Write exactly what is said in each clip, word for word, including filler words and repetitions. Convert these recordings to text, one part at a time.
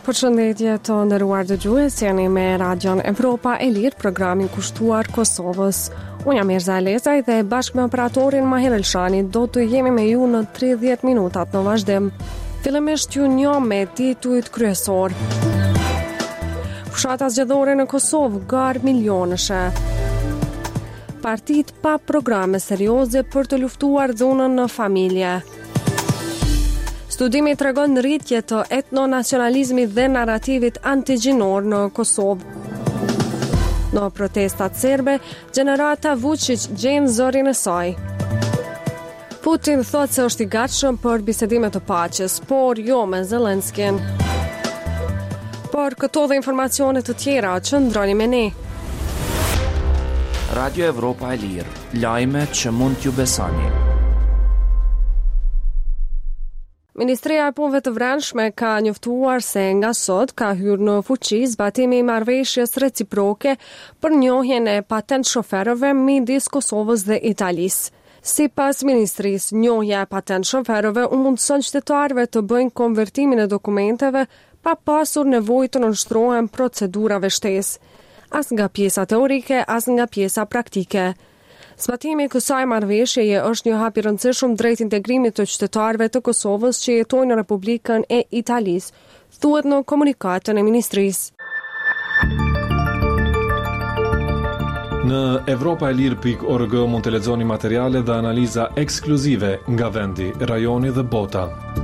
Përshëndetje të nderuar dëgjues, jeni me Radion Evropa e Lirë, programin kushtuar Kosovës. Unë jam Mirza Lezaj dhe bashkë me operatorin Mahir Elshani do të jemi me ju në tridhjetë minutat në vazhdim. Fillimisht ju njoh me titujt kryesor. Fshata zgjedhore në Kosovë gar milionëshe. Partit pa programe serioze për të luftuar dhunën në familje. Studimi tregon rritje të etnonacionalizmit dhe narrativit antigjinor në Kosovë. Në protestat serbe, gjenerata Vučić gjen zërin e saj. Putin thot se është i gatshëm për bisedime të paqes, por jo me Zelenskin. Por këto dhe informacione të tjera, qëndroni me ne. Radio Evropa e Lirë, lajme që mund t'ju besoni. Ministria e Punëve të Brendshme ka njoftuar se nga sot ka hyrë në fuqi zbatimi i marrëveshjes reciproke për njohjen e patent shoferëve midis Kosovës dhe Italisë. Sipas ministrisë, njohja e patent shoferëve u mundson qytetarëve të bëjnë konvertimin e dokumenteve pa pasur nevojë të nënshtrohen procedurave shtesë, as nga pjesa teorike, as nga pjesa praktike. Zbatimi i kësaj marrëveshjeje është një hap i rëndësishëm drejt integrimit të qytetarëve të Kosovës që jetojnë në Republikën e Italisë, thuhet në komunikatën e ministrisë. Në evropa e lirë pikë org mund të lexoni materiale dhe analiza ekskluzive nga vendi, rajoni dhe bota.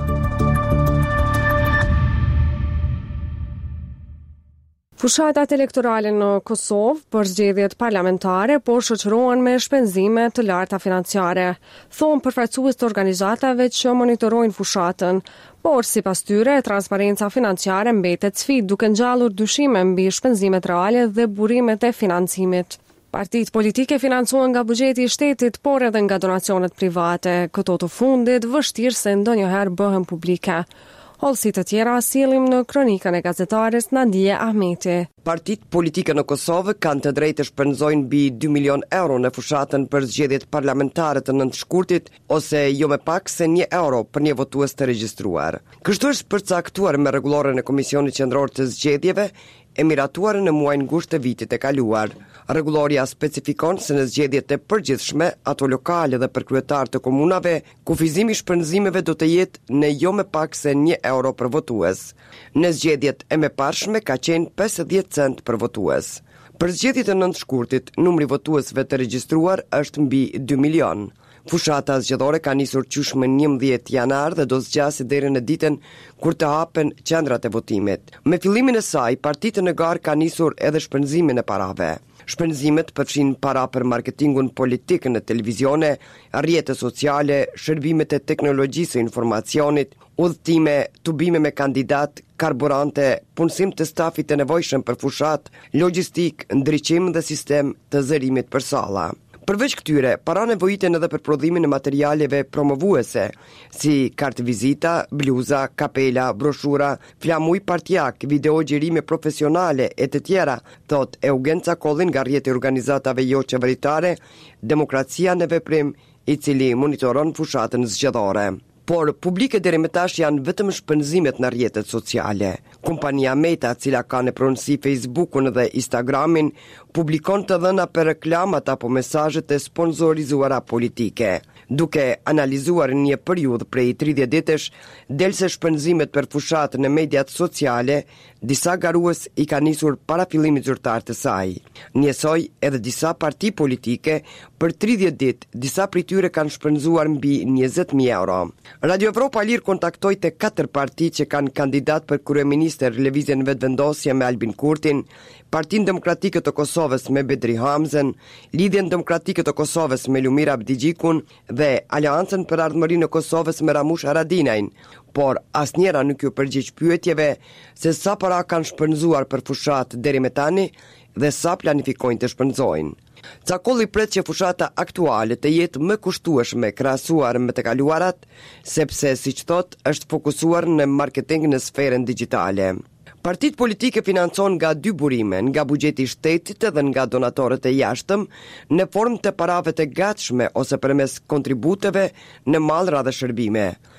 Fushatat elektorale në Kosovë për zgjedhjet parlamentare po shoqërohen me shpenzime të larta financiare, thonë përfaqësues të organizatave që monitorojnë fushatën, por sipas tyre transparenca financiare mbetet sfidë duke ngjallur dyshime mbi shpenzimet reale dhe burimet e financimit. Partitë politike financohen nga buxheti i shtetit, por edhe nga donacionet private. Këto të fundit vështirë se ndonjëherë bëhen publike. Hollësi të tjera sillim në kronikën e gazetares Nadia Ahmeti. Partitë politike në Kosovë kanë të drejtë të shpenzojnë mbi dy milion euro në fushatën për zgjedhjet parlamentare të nëntë shkurtit, ose jo më pak se një euro për një votues të regjistruar. Kështu është përcaktuar me rregulloren e Komisionit Qendror të Zgjedhjeve, e miratuar në muajin gusht të vitit e kaluar. Rregulloria specifikon se në zgjedhjet e përgjithshme, ato lokale dhe për kryetar të komunave, kufizimi i shpenzimeve do të jetë në jo më pak se një euro për votues. Në zgjedhjet e mëparshme ka qenë pesëdhjetë cent për votues. Për zgjedhjet e nëntë shkurtit, numri votuesve të regjistruar është mbi dy milion. Fushata zgjedhore ka nisur qysh më njëmbëdhjetë janar dhe do zgjasë deri në ditën kur të hapen qendrat e votimit. Me fillimin e saj, partitë në garë ka nisur edhe shpenzimin e parave. Shpenzimet përfshin para për marketingun politik në televizione, rrjete sociale, shërbimet e teknologjisë së informacionit, udhëtime, tubime me kandidat, karburante, punësim të stafit të nevojshëm për fushat, logjistik, ndriçim dhe sistem të zërimit për salla. Përveç këtyre, para nevojiten edhe për prodhimin e materialeve promovuese, si kartë vizita, bluza, kapela, broshura, flamuj partjak, video gjerime profesionale e të tjera, thot Eugenca Kollin nga rrjeti i organizatave jo qeveritare, Demokracia në veprim, i cili monitoron fushatën zgjedhore. Por publike deri më tash janë vetëm shpenzimet në rrjetet sociale. Kompania Meta, cila ka në pronësi Facebookun dhe Instagramin, publikon të dhëna për reklamat apo mesazhet e sponsorizuara politike. Duke analizuar një periudhë prej tridhjetë ditësh, del se shpenzimet për fushat në mediat sociale, disa garues i ka nisur para fillimit zyrtar të saj. Njësoj edhe disa parti politike, për tridhjetë ditë, disa prej tyre kanë shpenzuar mbi njëzet mijë euro. Radio Evropa Lirë kontaktoi të katër parti që kanë kandidat për kryeministër lëvizjen vetëvendosje me Albin Kurtin, Partinë Demokratike të Kosovës me Bedri Hamzen, Lidhjen Demokratike të Kosovës me Lumir Abdigjikun dhe Aleancën për Ardhmërinë e Kosovës me Ramush Haradinajin, por asnjëra nuk u përgjigj pyetjeve se sa para kanë shpenzuar për fushat deri më tani dhe sa planifikojnë të shpenzojnë. Cakolli pret që fushata aktuale të jetë më kushtueshme krahasuar me të kaluarat, sepse siç thot është fokusuar në marketing në sferën digjitale. Partitë politike financon nga dy burime, nga buxheti i shtetit dhe nga donatorët e jashtëm, në formë të parave të gatshme ose përmes kontributeve në mallra dhe shërbime.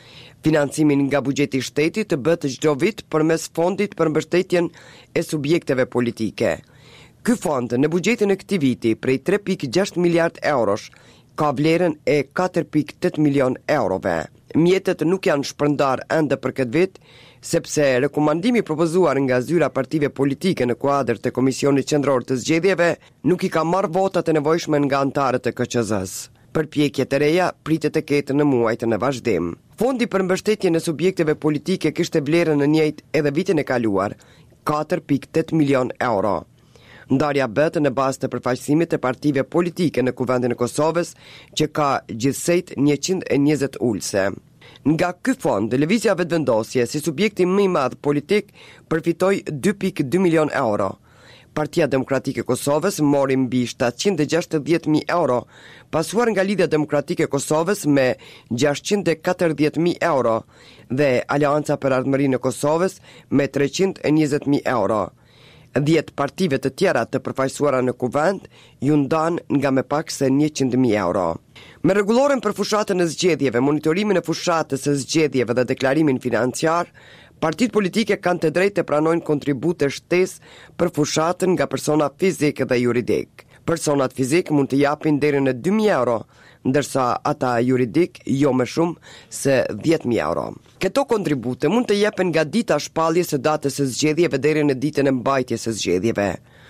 Financimin nga buxheti i shtetit të bëhet çdo vit përmes fondit për mbështetjen e subjekteve politike. Ky fond në buxhetin e këtij viti prej tre pikë gjashtë miliard eurosh ka vlerën e katër pikë tetë milion eurove. Mjetet nuk janë shpërndar ende për këtë vit, sepse rekomandimi propozuar nga zyra partive politike në kuadër të Komisionit Qendror të Zgjedhjeve nuk i ka marrë votat e nevojshme nga anëtarët e K Q Z-s. Përpjekjet e reja pritet të ketë në muajt në vazhdim. Fondi për mbështetjen e subjekteve politike kishte vlerën në njëjtë edhe vitin e kaluar, katër pikë tetë milion euro. Ndarja bëhet në bazë të përfaqësimit të partive politike në Kuvendin e Kosovës, që ka gjithsejt njëqind e njëzet ulse. Nga ky fond, lëvizja vetëvendosje si subjekti më i madh politik përfitoi dy pikë dy milion euro. Partia Demokratike e Kosovës mori mbi shtatëqind e gjashtëdhjetë mijë euro, pasuar nga Lidhja Demokratike e Kosovës me gjashtëqind e katërdhjetë mijë euro dhe Aleanca për Ardhmërinë e Kosovës me treqind e njëzet mijë euro. Dhjetë partive të tjera të përfaqësuara në kuvend ju ndan nga me pak se njëqind mijë euro. Me rregulloren për fushatën e zgjedhjeve, monitorimin e fushatës së zgjedhjeve dhe deklarimin financiar, partitë politike kanë të drejtë të pranojnë kontribute shtesë për fushatën nga persona fizik dhe juridik. Personat fizik mund të japin deri në dy mijë euro, ndërsa ata juridik jo më shumë se dhjetë mijë euro. Këto kontribute mund të jepen nga dita shpalljes së datës së zgjedhjeve deri në ditën e mbajtjes së zgjedhjeve.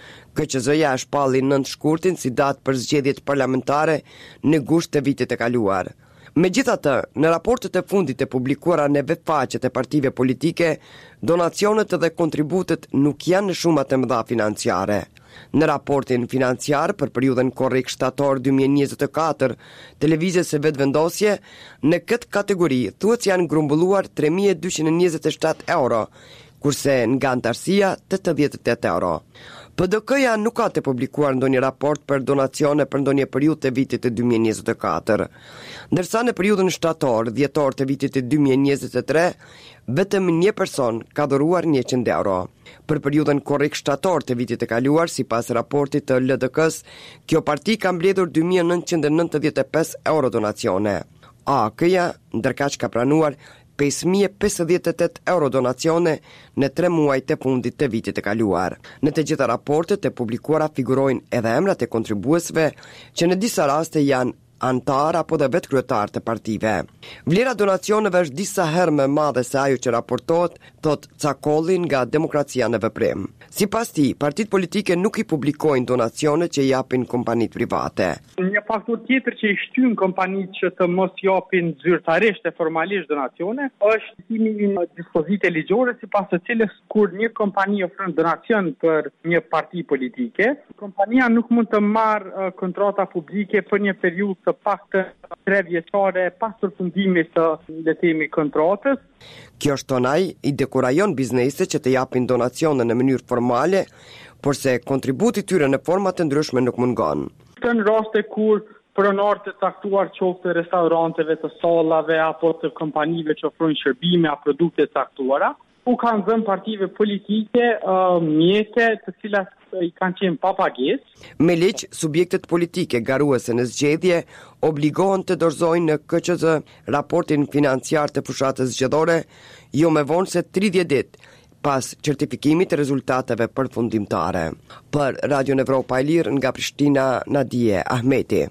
K Q Z-ja e shpalli nëntë shkurtin si datë për zgjedhjet parlamentare në gusht të vitit të kaluar. Megjithatë, në raportet e fundit e publikuara në vetfaqet e partive politike, donacionet dhe kontributet nuk janë në shumat e mëdha financiare. Në raportin financiar për periudhën korrik shtator dy mijë e njëzet e katër, televizjes së vetëvendosje, në këtë kategori thuhet se janë grumbulluar tre mijë e dyqind e njëzet e shtatë euro, kurse nga antarësia tetëdhjetë e tetë euro. P D K-ja nuk ka të publikuar ndonjë raport për donacione për ndonjë periudhë të vitit të dy mijë e njëzet e katër. Ndërsa në periudhën shtator, dhjetor të vitit të dy mijë e njëzet e tre, vetëm një person ka dhuruar njëqind euro. Për periudhën korrik shtator të vitit të kaluar, sipas raportit të L D K-s, kjo parti ka mbledhur dy mijë nëntëqind e nëntëdhjetë e pesë euro donacione. A K-ja ndërkaq ka pranuar pesë mijë e pesëdhjetë e tetë euro donacione në tre muajt e fundit të vitit të kaluar. Në të gjitha raportet e publikuara figurojnë edhe emrat e kontribuesve që në disa raste janë antar apo dhe vetë kryetar të partive. Vlera donacioneve është disa herë më madhe se ajo që raportohet, thot Cakolli nga Demokracia në Veprim. Sipas tij, partitë politike nuk i publikojnë donacionet që japin kompanitë private. Një faktor tjetër që i shtyn kompanitë që të mos japin zyrtarisht e formalisht donacione është ktimi i një dispozite ligjore sipas së cilës kur një kompani ofron donacion për një parti politike, kompania nuk mund të marrë uh, kontrata publike për një periudhë të paktën tre vjeçare pas përfundimit të le të themi kontratës. Kjo shtonaj i dekurajon bizneset që të japin donacione në mënyrë formale, porse kontributi tyre në forma të ndryshme nuk mungon. Në raste kur pronarët të caktuar qoftë të restoranteve, të sallave apo të kompanive që ofrojnë shërbime a produkte të caktuara, u kanë dhënë partive politike uh, mjete të cilat i kanë qenë pa pagesë. Me ligj, subjektet politike garuese në zgjedhje obligohen të dorëzojnë në K Q Z raportin financiar të fushatës zgjedhore jo më vonë se tridhjetë ditë pas certifikimit të rezultateve përfundimtare. Për Radio Evropa e Lirë nga Prishtina, Nadije Ahmeti.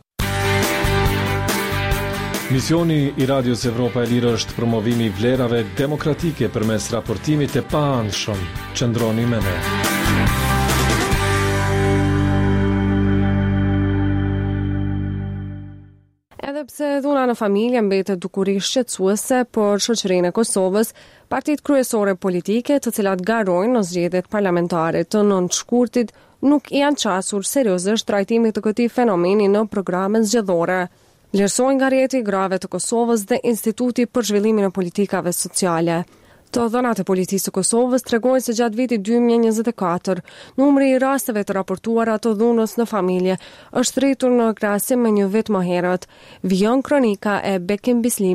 Misioni i Radios Evropa e Lirë është promovimi i vlerave demokratike përmes raportimit të paanshëm. Qëndroni me ne. Edhe pse dhuna në familje mbetet dukurish shqetësuese për shoqërinë e Kosovës, partitë kryesore politike, të cilat garojnë në zgjedhjet parlamentare të nëntë shkurtit, nuk janë qasur seriozisht trajtimit të këtij fenomeni në programet zgjedhore. Vlerësojnë nga rrjeti i grave të Kosovës dhe Instituti për zhvillimin e politikave sociale. Të dhënat e policisë së Kosovës tregojnë se gjatë vitit dy mijë e njëzet e katër, numri i rasteve të raportuara të dhunës në familje është rritur në krahasim me një vit më herët. Vijon kronika e Bekim Bislimit.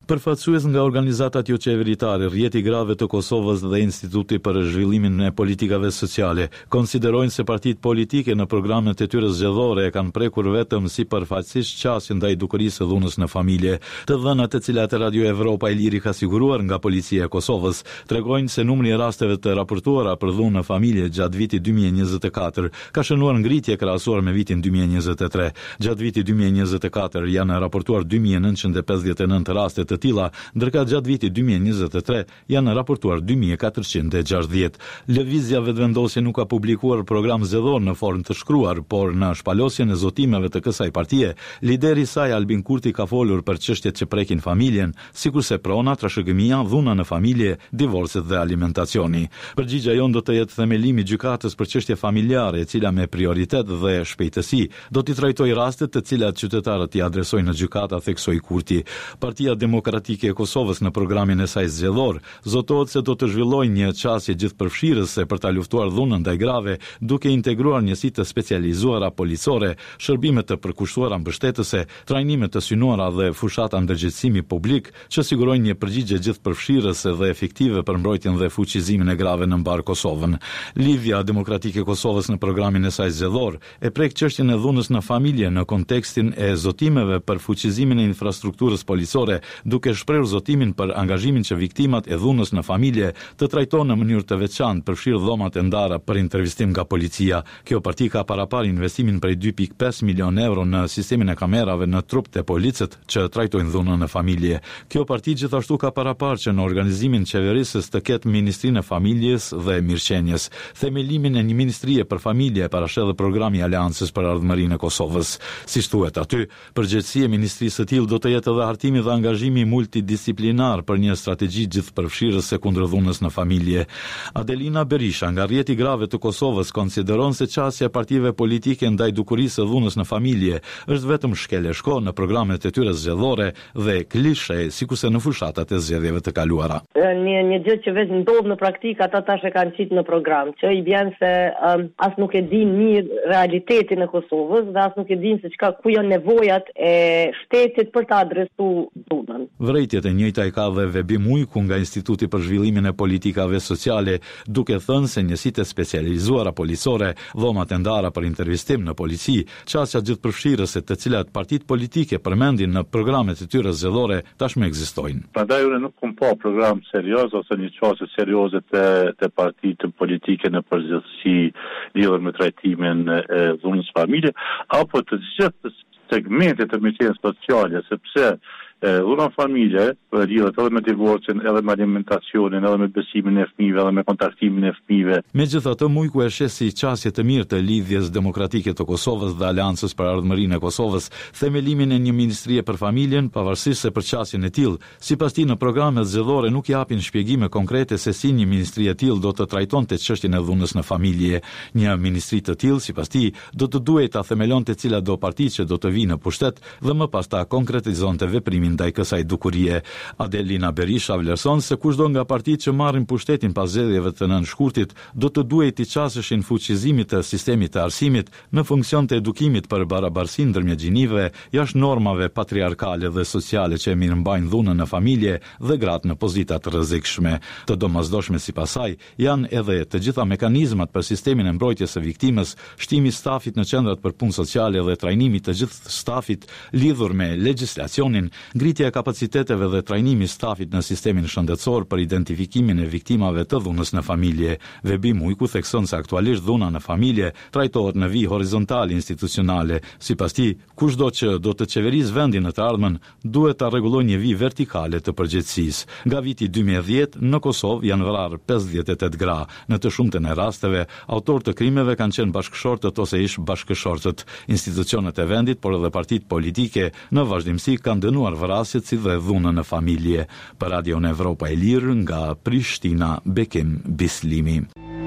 Përfaqësues nga organizatat jo qeveritare, Rrjeti i Grave të Kosovës dhe Instituti për Zhvillimin e Politikave Sociale konsiderojnë se partitë politike në programet e tyre zgjedhore e kanë prekur vetëm si përfaqësisht qasje ndaj dukurisë së dhunës në familje. Të dhënat të cilat Radio Evropa e Liri ka siguruar nga Policia e Kosovës tregojnë se numri i rasteve të raportuara për dhunë në familje gjatë vitit dy mijë e njëzet e katër ka shënuar ngritje krahasuar me vitin dy mijë e njëzet e tre. Gjatë vitit dy mijë e njëzet e katër janë raportuar dy mijë nëntëqind e pesëdhjetë e nëntë raste të tilla, ndërka gjatë vitit dy mijë e njëzet e tre janë raportuar dy mijë e katërqind e gjashtëdhjetë. Lëvizja Vetëvendosje nuk ka publikuar program zgjedhor në formë të shkruar, por në shpalosjen e zotimeve të kësaj partie, lideri i saj Albin Kurti ka folur për çështjet që prekin familjen, sikurse prona, trashëgimia, dhuna në familje, divorcet dhe alimentacioni. Përgjigjja jon do të jetë themelimi i gjykatës për çështje familjare, e cila me prioritet dhe shpejtësi do t'i trajtojë rastet të cilat qytetarët i adresojnë në gjykata, theksoi Kurti. Partia Demokratike e Kosovës në programin e saj zgjedhor zotohet se do të zhvillojë një qasje gjithëpërfshirëse për ta luftuar dhunën ndaj grave, duke integruar njësi të specializuara policore, shërbime të përkushtuara mbështetëse, trajnime të synuara dhe fushata ndërgjegjësimi publik që sigurojnë një përgjigje gjithëpërfshirëse dhe efektive për mbrojtjen dhe fuqizimin e grave në mbar Kosovën. Lidhja Demokratike e Kosovës në programin e saj zgjedhor e prek çështjen e dhunës në familje në kontekstin e zotimeve për fuqizimin e infrastrukturës policore, duke shprehur zotimin për angazhimin që viktimat e dhunës në familje të trajtohen në mënyrë të veçantë, përfshirë dhomat e ndara për intervistim nga policia. Kjo parti ka parapar investimin prej dy pikë pesë milion euro në sistemin e kamerave në trupët e policët që trajtojnë dhunën në familje. Kjo parti gjithashtu ka parapar që në organizimin qeverisës të ketë Ministrinë e Familjes dhe Mirëqenies. Themelimin e një ministrie për familje parasheh dhe programi i Aleancës për Ardhmërinë e Kosovës. Siç thuhet aty, përgjegjësia e ministrisë së tillë do të jetë edhe hartimi dhe angazhimi multidisiplinar për një strategji gjithëpërfshirëse kundër dhunës në familje. Adelina Berisha nga Rrjeti i Grave të Kosovës konsideron se qasja e partive politike ndaj dukurisë së dhunës në familje është vetëm shkeleshko në programet e tyre zgjedhore dhe klishe, sikurse në fushatat e zgjedhjeve të kaluara. Një një gjë që vetë ndodh në praktikë, ata tash e kanë qitë në program, që i bën se um, as nuk e din mirë realitetin e Kosovës dhe as nuk e din se çka ku janë nevojat e shtetit për ta adresuar dhunën. Vërejtjet e njëjta i ka dhe Vebim Ujku nga Instituti për Zhvillimin e Politikave Sociale, duke thënë se njësitë specializuara policore, dhomat e ndara për intervistim në polici, qasja gjithëpërfshirëse të cilat partitë politike përmendin në programet e tyre zgjedhore tashmë ekzistojnë. Prandaj unë nuk kam pa program serioz ose një qasje serioze të, të partitë politike në përgjithësi lidhur me trajtimin e dhunës familje, apo të gjithë segmentet të mirëqenies sociale, sepse dhuna familje lidhet edhe me divorcin, edhe me alimentacionin, edhe me besimin e fëmijëve, edhe me kontaktimin e fëmijëve. Megjithatë, Mujku e sheh si qasje të mirë të lidhjes demokratike të Kosovës dhe Aleancës për Ardhmërinë e Kosovës, themelimin e një ministrie për familjen, pavarësisht se për qasjen e tillë, sipas tij në programet zgjedhore nuk japin shpjegime konkrete se si një ministri e tillë do të trajtonte çështjen e dhunës në familje. Një ministri të tillë, sipas tij, do të duhej ta themelonte cilat do partitë që do të vinë në pushtet dhe më pas ta konkretizonte veprimin ndaj kësaj dukurie. Adelina Berisha vlerëson se kushdo nga partitë që marrin pushtetin pas zgjedhjeve të nënshkurtit do të duhej të qasëshin fuqizimit të sistemit të arsimit në funksion të edukimit për barabarsinë ndërmjet gjinive, jashtë normave patriarkale dhe sociale që mirëmbajnë dhunën në familje dhe gratë në pozita të rrezikshme. Të domosdoshme sipas saj janë edhe të gjitha mekanizmat për sistemin e mbrojtjes së viktimës, shtimi i stafit në qendrat për punë sociale dhe trajnimi të gjithë stafit lidhur me legjislacionin, ngritja e kapaciteteve dhe trajnimi i stafit në sistemin shëndetësor për identifikimin e viktimave të dhunës në familje. Vebim Ujku thekson se aktualisht dhuna në familje trajtohet në vijë horizontale institucionale. Sipas tij, kushdo që do të qeverisë vendin në të ardhmen, duhet ta rregullojë një vijë vertikale të përgjegjësisë. Nga viti dy mijë e dhjetë në Kosovë janë vrarë pesëdhjetë e tetë gra. Në të shumtën e rasteve, autorë të krimeve kanë qenë bashkëshortët ose ish bashkëshortët. Institucionet e vendit, por edhe partitë politike në vazhdimsi kanë dënuar vrasjet si dhe dhunën në familje. Për Radio Evropa e Lirë nga Prishtina, Bekim Bislimi.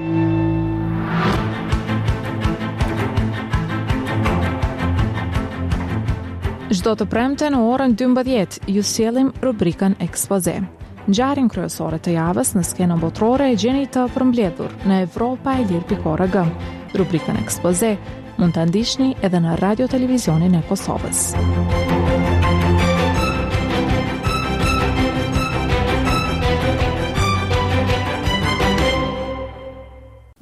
Çdo të premte në orën dymbëdhjetë ju sjellim rubrikën Ekspoze. Ngjarjen kryesore të javës në skenën botërore e gjeni të përmbledhur në evropa e lirë pikë org. Rubrikën Ekspoze mund ta ndiqni edhe në Radio Televizionin e Kosovës.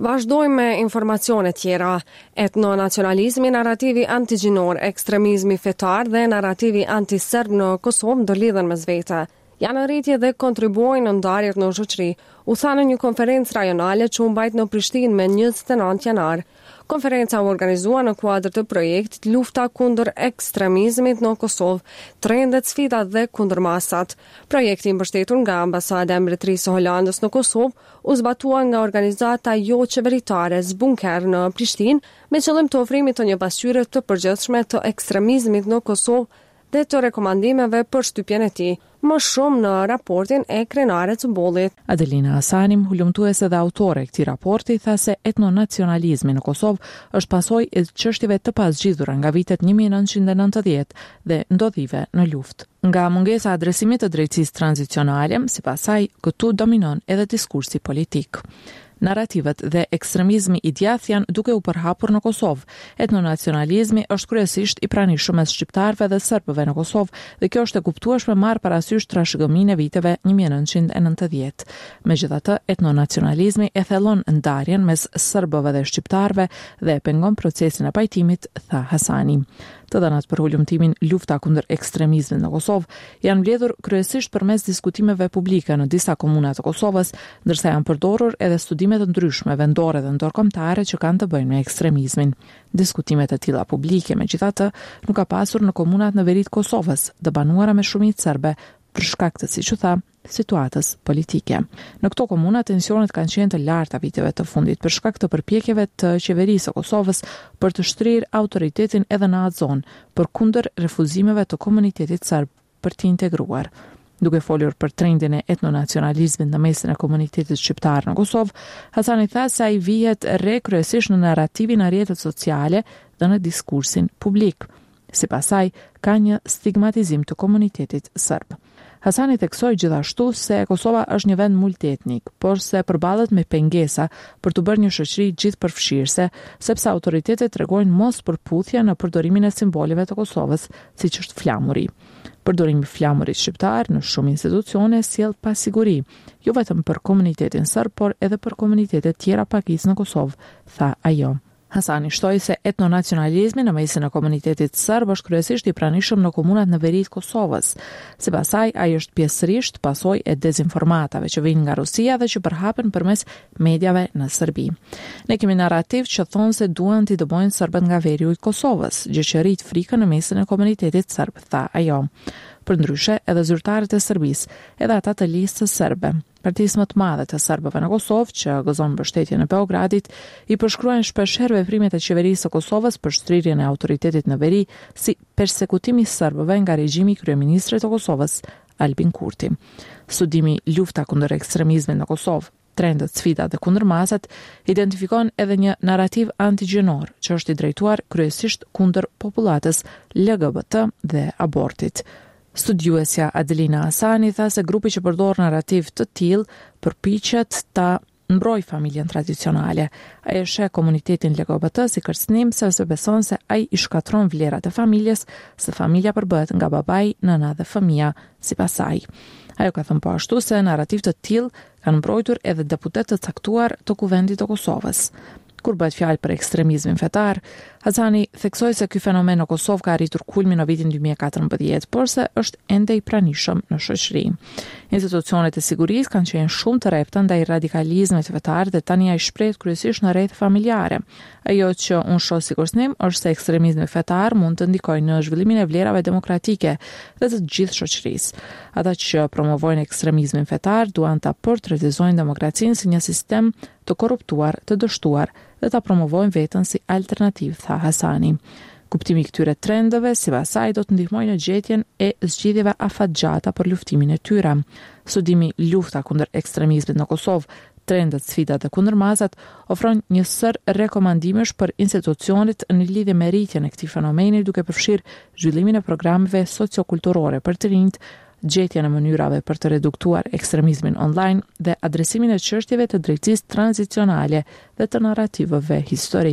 Vazhdojmë me informacione tjera. Etnonacionalizmi, narrativi antigjinor, ekstremizmi fetar dhe narrativi antiserb në Kosovë ndërlidhen mes vete. Janë në rritje dhe kontribuojnë në ndarjet në shoqëri, u tha në një konferencë rajonale që u mbajt në Prishtinë me njëzet e nëntë janar. Konferenca u organizua në kuadër të projektit Lufta kundër ekstremizmit në Kosovë, trendet, sfidat dhe kundërmasat. Projekti i mbështetur nga Ambasada e Mbretërisë së Holandës në Kosovë u zbatua nga organizata jo qeveritare Zbunker në Prishtinë me qëllim të ofrimit të një pasqyre të përgjithshme të ekstremizmit në Kosovë dhe të rekomandimeve për shtypjen e tij. Më shumë në raportin e krenaret së bollit. Adelina Hasanim, hulumtuese dhe autore e këtij raporti, tha se etnonacionalizmi në Kosovë është pasojë e çështjeve të pazgjidhura nga vitet një mijë e nëntëqind e nëntëdhjetë dhe ndodhive në luftë. Nga mungesa e adresimit të drejtësisë tranzicionale, sipas saj, këtu dominon edhe diskursi politik. Narrativet dhe ekstremizmi i djathtë janë duke u përhapur në Kosovë. Etnonacionalizmi është kryesisht i pranishëm mes shqiptarëve dhe serbëve në Kosovë dhe kjo është e kuptueshme marrë parasysh trashëgiminë e viteve një mijë e nëntëqind e nëntëdhjetë. Megjithatë, etnonacionalizmi e thellon ndarjen mes serbëve dhe shqiptarëve dhe e pengon procesin e pajtimit, tha Hasani. Të dhënat për hulumtimin Lufta kundër ekstremizmit në Kosovë janë mbledhur kryesisht përmes diskutimeve publike në disa komuna të Kosovës, ndërsa janë përdorur edhe studime të ndryshme vendore dhe ndërkombëtare që kanë të bëjnë me ekstremizmin. Diskutimet e tilla publike, megjithatë, nuk ka pasur në komunat në veri të Kosovës, të banuara me shumicë serbe, për shkak të, siç u tha, situatës politike. Në këto komuna tensionet kanë qenë të larta viteve të fundit për shkak të përpjekjeve të qeverisë së Kosovës për të shtrirë autoritetin edhe në atë zonë, përkundër refuzimeve të komunitetit serb për të integruar. Duke folur për trendin e etnonacionalizmit në mesin e komunitetit shqiptar në Kosovë, Hasani tha se ai vihet re kryesisht në narrativin e rrjetet sociale dhe në diskursin publik. Sipas saj, ka një stigmatizim të komunitetit serb. Hasani theksoi gjithashtu se Kosova është një vend multietnik, por se përballet me pengesa për të bërë një shoqëri gjithëpërfshirëse, sepse autoritetet tregojnë mos përputhje në përdorimin e simboleve të Kosovës, siç është flamuri. Përdorimi i flamurit shqiptar në shumë institucione sjell pasiguri, jo vetëm për komunitetin serb, por edhe për komunitetet tjera pakisë në Kosovë, tha ajo. Hasani shtoi se etnonacionalizmi në mesin e komunitetit serb është kryesisht i pranishëm në komunat në veri të Kosovës. Sipas saj, ai është pjesërisht pasojë e dezinformatave që vijnë nga Rusia dhe që përhapen përmes mediave në Serbi. Ne kemi narrativ që thonë se duan t'i dëbojnë serbët nga veri i Kosovës, gjë që rrit frikën në mesin e komunitetit serb, tha ajo. Përndryshe, edhe zyrtarët e Serbisë, edhe ata të listës serbe, partisë më të madhe të serbëve në Kosovë, që gëzon mbështetjen e Beogradit, i përshkruajnë shpeshherë veprimet e qeverisë së Kosovës për shtrirjen e autoritetit në veri si persekutimi i serbëve nga regjimi i kryeministrit të Kosovës, Albin Kurti. Studimi Lufta kundër ekstremizmit në Kosovë, trendet, sfidat dhe kundërmasat identifikon edhe një narrativ antigjinor që është i drejtuar kryesisht kundër popullatës L G B T dhe abortit. Studiuesja Adelina Hasani tha se grupi që përdor narrativ të tillë përpiqet ta mbroj familjen tradicionale. Ai e sheh komunitetin L G B T si kërcënim sepse beson se ai i shkatron vlerat e familjes, se familja përbëhet nga babai, nëna dhe fëmia, sipas saj. Ajo ka thënë po ashtu se narrativ të tillë kanë mbrojtur edhe deputet të caktuar të Kuvendit të Kosovës. Kur bëhet fjalë për ekstremizmin fetar, Hasani theksoi se ky fenomen në Kosovë ka arritur kulmin në vitin dy mijë e katërmbëdhjetë, por se është ende i pranishëm në shoqëri. Institucionet e sigurisë kanë qenë shumë të repta ndaj radikalizmit fetar dhe tani ai shprehet kryesisht në rrjete familjare. Ajo që unë shoh si kërcënim është se ekstremizmi fetar mund të ndikojë në zhvillimin e vlerave demokratike dhe të gjithë shoqërisë. Ata që promovojnë ekstremizmin fetar duan ta portretizojnë demokracinë si një sistem të korruptuar, të dështuar dhe ta promovojnë veten si alternativë, tha Hasani. Kuptimi i këtyre trendeve, sipas saj, do të ndihmojë në gjetjen e zgjidhjeve afatgjata për luftimin e tyre. Studimi Lufta kundër ekstremizmit në Kosovë, trendet, sfidat dhe kundërmasat ofron një sër rekomandimesh për institucionet në lidhje me rritjen e këtij fenomeni, duke përfshirë zhvillimin e programeve sociokulturore për të rinjt, gjetjen e mënyrave për të reduktuar ekstremizmin online dhe adresimin e çështjeve të drejtësisë tranzicionale dhe të narrativeve historik.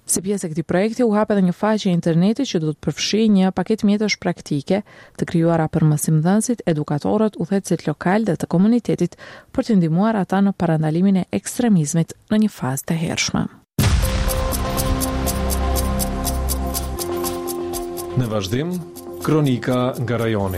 Si pjesë e këtij projekti u hap edhe një faqe e internetit që do të përfshijë një paketë mjetash praktike të krijuara për mësimdhënësit, edukatorët, udhëheqësit lokal dhe të komunitetit për të ndihmuar ata në parandalimin e ekstremizmit në një fazë të hershme. Në vazhdim, kronika nga rajoni.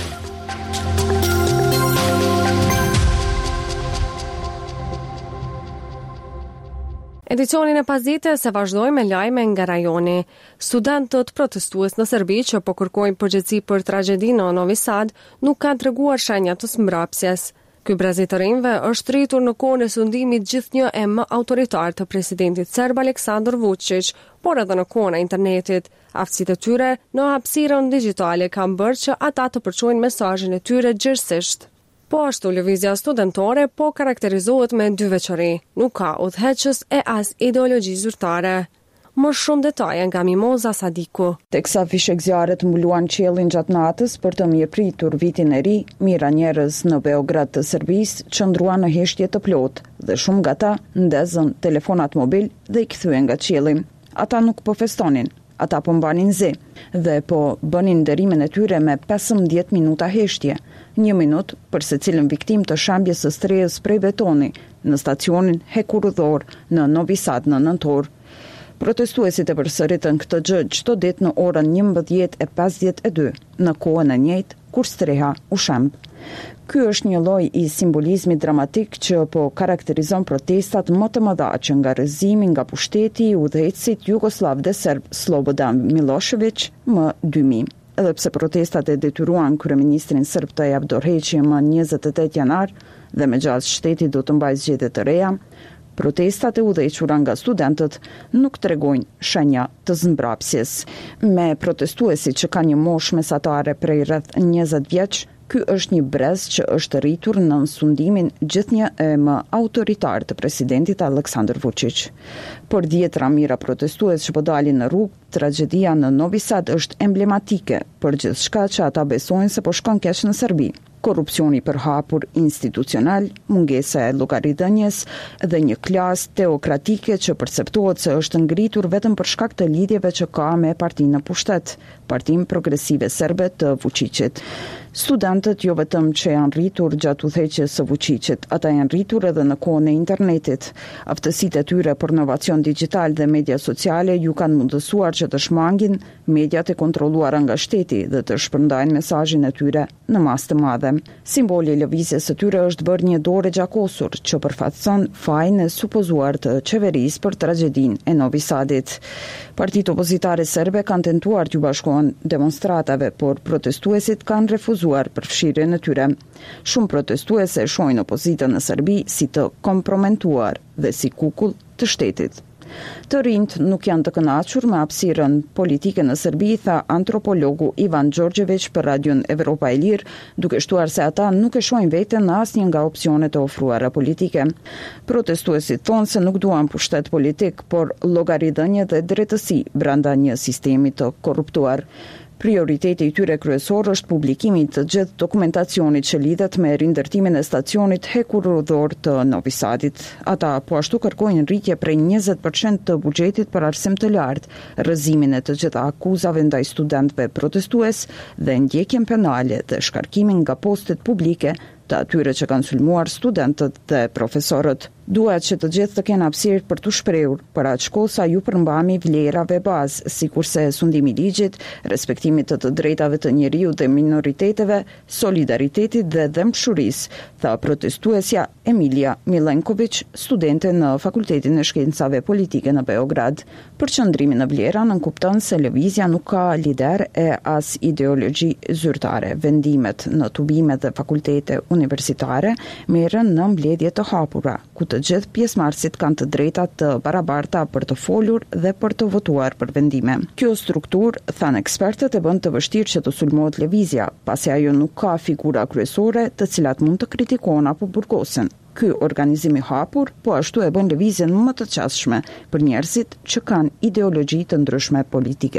Edicionin e pasdites e vazhdoj me lajme nga rajoni. Studentët protestues në Serbi që po kërkojnë përgjegjësi për tragjedinë në Novi Sad nuk kanë treguar shenja të mbrapsjes. Ky brezi të rinjve është rritur në kohën e sundimit gjithnjë e më autoritar të presidentit serb Aleksandar Vučić, por edhe në kohën e internetit. Aftësitë e tyre në hapësirën digjitale kanë bërë që ata të përçojnë mesazhin e tyre gjithsesi. Po ashtu lëvizja studentore po karakterizohet me dy veçori, nuk ka udhëheqës e as ideologji zyrtare. Më shumë detaje nga Mimoza Sadiku. Teksa fishek zjarret mbuluan qiellin gjatë natës për të mirëpritur vitin e ri, mira njerëz në Beograd të Serbisë qëndruan në heshtje të plotë dhe shumë nga ta ndezën telefonat mobil dhe i kthyen nga qielli. Ata nuk po festonin, ata po mbanin zi dhe po bënin nderimin e tyre me pesëmbëdhjetë minuta heshtje, një minut për secilën viktim të shambjes së strehës prej betoni në stacionin hekurudhor në Novi Sad në nëntor. Protestuesit e përsëritën këtë gjë çdo ditë në orën njëmbëdhjetë e pesëdhjetë e dy, në kohën e njëjtë kur streha u shemb. Ky është një lloj i simbolizmit dramatik që po karakterizon protestat më të mëdha që nga rrëzimi nga pushteti i udhëheqësit jugoslav dhe serb Slobodan Milošević më dy mijë. Edhe pse protestat e detyruan kryeministrin serb të jap dorëheqje më njëzet e tetë janar dhe me gjatë shteti do të mbajë zgjedhje të reja, protestat e udhëhequra nga studentët nuk tregojnë shenja të zmbrapsjes. Me protestuesit që kanë një moshë mesatare prej rreth njëzet vjeç, ky është një brez që është rritur në sundimin gjithnjë e më autoritar të presidentit Aleksandar Vučić. Por dhjetra mijëra protestues që po dalin në rrugë, tragjedia në Novi Sad është emblematike për gjithçka që ata besojnë se po shkon keq në Serbi. Korrupsioni përhapur institucional, mungesa e llogaridhënies dhe një klasë teokratike që perceptohet se është ngritur vetëm për shkak të lidhjeve që ka me partinë në pushtet, Partinë Progresive Serbe të Vučićit. Studentët jo vetëm që janë rritur gjatë udhëheqjes së Vučićit, ata janë rritur edhe në kohën e internetit. Aftësitë e tyre për inovacion digjital dhe media sociale ju kanë mundësuar që të shmangin mediat e kontrolluara nga shteti dhe të shpërndajnë mesazhin e tyre në masë të madhe. Simboli i lëvizjes së tyre është bërë një dorë gjakosur që përfaqëson fajin e supozuar të qeverisë për tragjedinë e Novi Sadit. Partitë opozitare serbe kanë tentuar t'ju bashkohen demonstratave, por protestuesit kanë refuzuar përfshirjen e tyre. Shumë protestuese shohin opozitën në Serbi si të komprometuar dhe si kukull të shtetit. Të rinjt nuk janë të kënaqur me hapësirën politike në Serbi, tha antropologu Ivan Đorđević për Radion Evropa e Lirë, duke shtuar se ata nuk e shohin veten në asnjë nga opsionet e ofruara politike. Protestuesit thonë se nuk duan pushtet politik, por llogaridhënie dhe drejtësi brenda një sistemi të korruptuar. Prioriteti i tyre kryesor është publikimi të gjithë dokumentacionit që lidhet me rindërtimin e stacionit hekurudhor të Novi Sadit. Ata po ashtu kërkojnë rritje prej njëzet përqind të buxhetit për arsim të lartë, rrëzimin e të gjitha akuzave ndaj studentëve protestues dhe ndjekjen penale dhe shkarkimin nga postet publike të atyre që kanë sulmuar studentët dhe profesorët. Duhet që të gjithë të kenë hapësirë për të shprehur, për atë shkollë sa ju përmbami vlerave bazë, sikurse sundimi i ligjit, respektimit të të drejtave të njeriut dhe minoriteteve, solidaritetit dhe dëmshurisë, tha protestuesja Emilia Milenković, studente në Fakultetin e Shkencave Politike në Beograd. Për qëndrimin në vlera nënkupton se lëvizja nuk ka lider e as ideologji zyrtare. Vendimet në tubimet dhe fakultete universitare merren në mbledhje të hapura, ku të gjithë pjesëmarrësit kanë të drejtat të barabarta për të folur dhe për të votuar për vendime. Kjo strukturë, thanë ekspertët, e bën të vështirë që të sulmohet lëvizja, pasi ajo nuk ka figura kryesore të cilat mund të kritikohen apo burgosen. Ky organizim i hapur po ashtu e bën lëvizjen më të qasshme për njerëzit që kanë ideologji të ndryshme politike.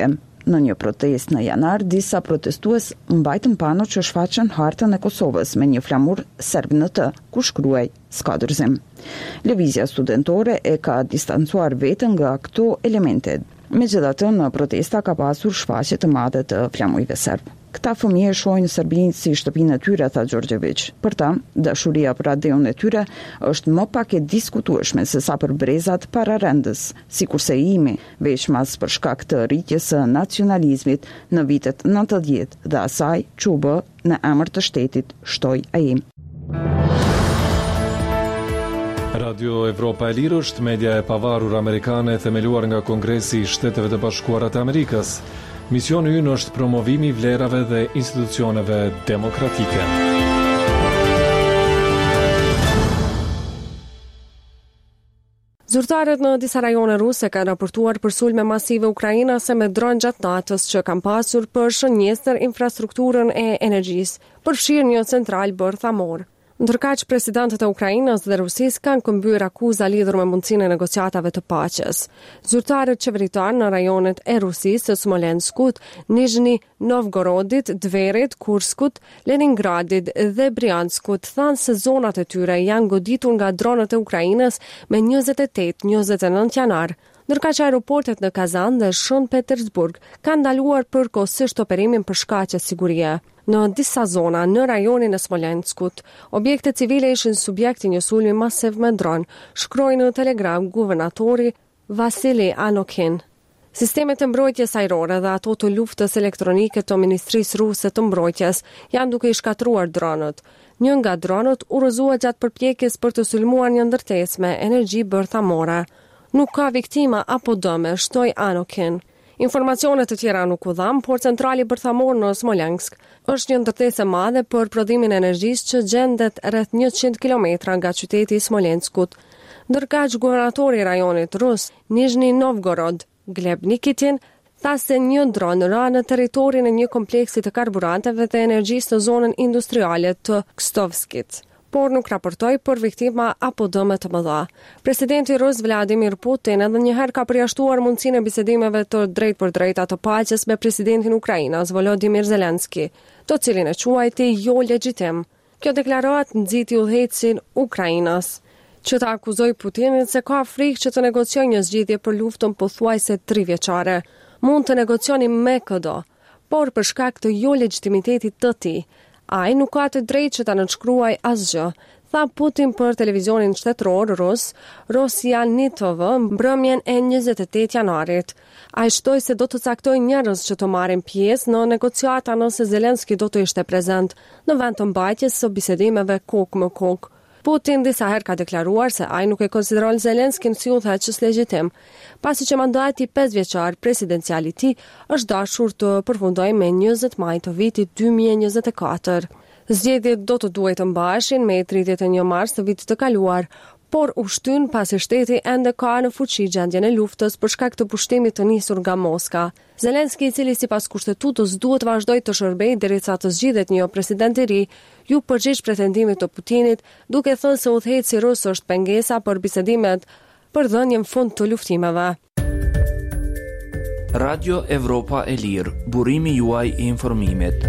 Në një protest në janar, disa protestues mbajtën pano që shfaqën hartën e Kosovës me një flamur serb në të, ku shkruaj "Ska dorëzim". Lëvizja studentore e ka distancuar veten nga këto elemente. Megjithatë, në protesta ka pasur shfaqje të mëdha të flamujve serb. Këta fëmijë shohin Serbinë si shtëpinë e tyre, tha Đorđević. Për ta, dashuria për adeun e tyre është më pak e diskutueshme se sa për brezat para rendës, sikurse i imi, veçmas për shkak të rritjes së nacionalizmit në vitet nëntëdhjetë dhe asaj që u bë në emër të shtetit, shtoi ai. Radio Evropa e Lirë është media e pavarur amerikane themeluar nga Kongresi i Shteteve të Bashkuara të Amerikës. Misioni ynë është promovimi i vlerave dhe institucioneve demokratike. Zyrtarët në disa rajone ruse kanë raportuar për sulme masive ukrainase me dron gjatë natës që kanë pasur për shënjestër infrastrukturën e energjisë, përfshirë një central bërthamor. Ndërkaq presidentët e Ukrainës dhe Rusisë kanë këmbyer akuza lidhur me mundësinë e negociatave të paqes. Zyrtarët qeveritar në rajonet e Rusisë, të Smolenskut, Nizhny Novgorodit, Dverit, Kurskut, Leningradit dhe Brianskut thanë se zonat e tyre janë goditur nga dronët e Ukrainës me njëzet e tetë njëzet e nëntë janar. Ndërkaq aeroportet në Kazan dhe Shën Petersburg kanë ndaluar përkohësisht operimin për shkaqe sigurie. Në disa zona në rajonin e Smolenskut, objekte civile ishin subjekti një sulmi masiv me dron, shkroi në Telegram guvernatori Vasili Anokin. Sistemet e mbrojtjes ajrore dhe ato të luftës elektronike të Ministrisë Ruse të Mbrojtjes janë duke i shkatruar dronët. Një nga dronët urrëzua gjatë përpjekjes për të sulmuar një ndërtesë me energji bërthamore. Nuk ka viktima apo dëme, shtoi Anokin. Informacione të tjera nuk u dham, por centrali bërthamor në Smolensk është një ndërtesë e madhe për prodhimin e energjisë që gjendet rreth njëqind kilometra nga qyteti i Smolenskut. Ndërkaq guvernatori i rajonit rus, Nizhny Novgorod, Gleb Nikitin, tha se një dron ra në territorin e një kompleksi të karburanteve dhe energjisë në zonën industriale të Kstovskit, por nuk raportoi për viktima apo dëme të mëdha. Presidenti rus Vladimir Putin edhe njëherë ka përjashtuar mundësinë e bisedimeve të drejt për drejta të paqes me presidentin e Ukrainës Volodymyr Zelenski, të cilin e quajti jo legjitim. Kjo deklaratë nxiti udhëhecin Ukrainës, që ta akuzoi Putinin se ka frikë që të negociojë një zgjidhje për luftën pothuajse trivjeçare. Mund të negocioni me këdo, por për shkak të jo legjitimitetit të tij, ai nuk ka të drejtë që ta nënshkruaj asgjë, tha Putin për televizionin shtetëror rus, Rosjan T V, mbrëmjen e njëzet e tetë janarit. Ai shtoi se do të caktojë njerëz që të marrin pjesë në negociata nëse Zelenski do të ishte prezent në vend të mbajtjes së bisedimeve kokë më kokë. Putin disa herë ka deklaruar se ai nuk e konsideron Zelenskin si udhëheqës legjitim, pasi që mandati pesë vjeçar presidencial i tij është dashur të përfundojë me njëzet maj të vitit dy mijë e njëzet e katër. Zgjedhjet do të duhet të mbaheshin me tridhjetë e një mars të vitit të kaluar, por u shtyn pasi shteti ende ka në fuqi gjendjen e luftës për shkak të pushtimit të nisur nga Moska. Zelenski, i cili sipas kushtetutës duhet vazhdoj të shërbejë derisa të zgjidhet një president i ri, ju përgjigj pretendimit të Putinit, duke thënë se udhëheci rus është pengesa për bisedimet për dhënien fund të luftimeve. Radio Evropa e Lirë, burimi juaj i informimit.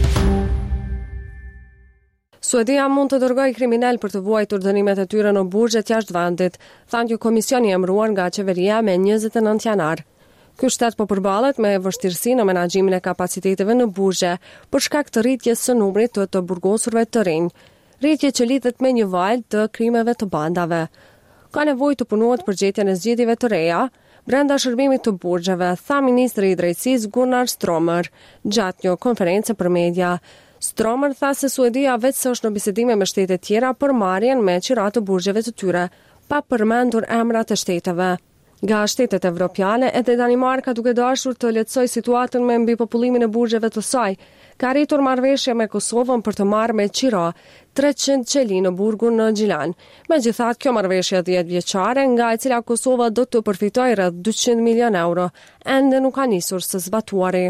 Suedia mund të dërgojë kriminal për të vuajtur dënimet e tyre në burgjet jashtë vendit, thanë një komision i emëruar nga qeveria me njëzet e nëntë janar. Ky shtet po përballet me vështirësi në menaxhimin e kapaciteteve në burgje për shkak të rritjes së numrit të të burgosurve të rinj, rritje që lidhet me një val të krimeve të bandave. Ka nevojë të punohet për gjetjen e zgjedhjeve të reja brenda shërbimit të burgjeve, tha ministri i drejtësisë Gunnar Strömmer gjatë një konference për media. Strömmer tha se Suedia vetë është në bisedime me shtete tjera për marrjen me qira të burgjeve të tyre, pa përmendur emrat e shteteve. Nga shtetet evropiane, edhe Danimarka, duke dashur të lehtësojë situatën me mbipopullimin e burgjeve të saj, ka arritur marrëveshje me Kosovën për të marrë me qira treqind qeli në burgun në Gjilan. Megjithatë, kjo marrëveshje dhjetë vjeçare, nga e cila Kosova do të përfitojë rreth dyqind milion euro, ende nuk ka nisur së zbatuari.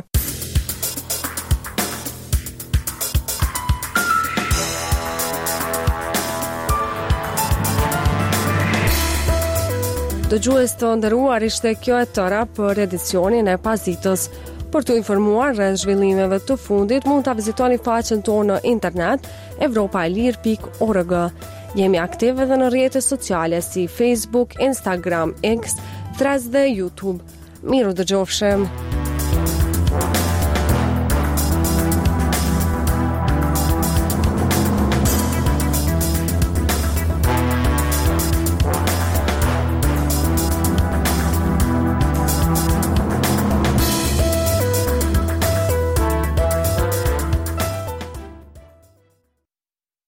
Dëgjues të nderuar, ishte kjo e tëra për edicionin e pasditës. Për të informuar rreth zhvillimeve të fundit, mund ta vizitoni faqen tonë në internet evropaelir pikë org. Jemi aktiv edhe në rrjetet sociale si Facebook, Instagram, X, Threads dhe YouTube. Miru dëgjofshim!